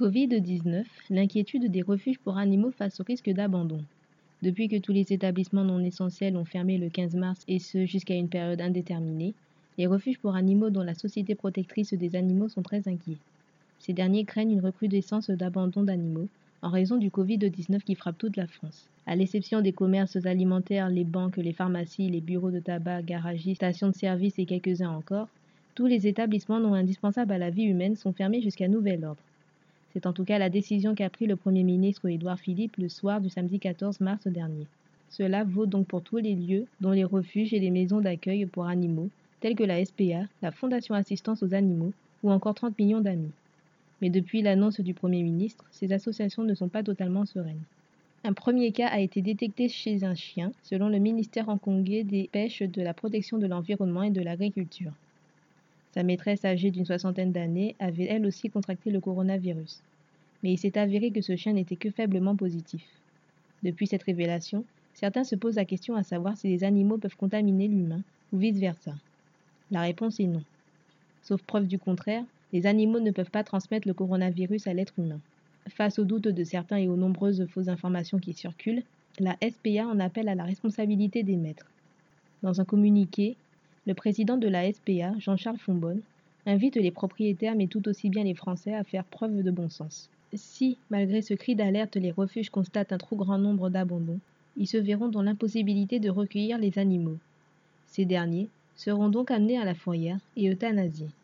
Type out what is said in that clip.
Covid-19, l'inquiétude des refuges pour animaux face au risque d'abandon. Depuis que tous les établissements non essentiels ont fermé le 15 mars et ce jusqu'à une période indéterminée, les refuges pour animaux dont la Société protectrice des animaux sont très inquiets. Ces derniers craignent une recrudescence d'abandon d'animaux en raison du Covid-19 qui frappe toute la France. À l'exception des commerces alimentaires, les banques, les pharmacies, les bureaux de tabac, garagistes, stations de service et quelques-uns encore, tous les établissements non indispensables à la vie humaine sont fermés jusqu'à nouvel ordre. C'est en tout cas la décision qu'a pris le Premier ministre Édouard Philippe le soir du samedi 14 mars dernier. Cela vaut donc pour tous les lieux, dont les refuges et les maisons d'accueil pour animaux, tels que la SPA, la Fondation Assistance aux animaux ou encore 30 millions d'amis. Mais depuis l'annonce du Premier ministre, ces associations ne sont pas totalement sereines. Un premier cas a été détecté chez un chien, selon le ministère hongkongais des Pêches, de la Protection de l'Environnement et de l'Agriculture. Sa maîtresse âgée d'une 60aine d'années avait elle aussi contracté le coronavirus. Mais il s'est avéré que ce chien n'était que faiblement positif. Depuis cette révélation, certains se posent la question à savoir si les animaux peuvent contaminer l'humain ou vice-versa. La réponse est non. Sauf preuve du contraire, les animaux ne peuvent pas transmettre le coronavirus à l'être humain. Face aux doutes de certains et aux nombreuses fausses informations qui circulent, la SPA en appelle à la responsabilité des maîtres. Dans un communiqué, le président de la SPA, Jean-Charles Fonbonne, invite les propriétaires mais tout aussi bien les Français à faire preuve de bon sens. Si, malgré ce cri d'alerte, les refuges constatent un trop grand nombre d'abandons, ils se verront dans l'impossibilité de recueillir les animaux. Ces derniers seront donc amenés à la fourrière et euthanasiés.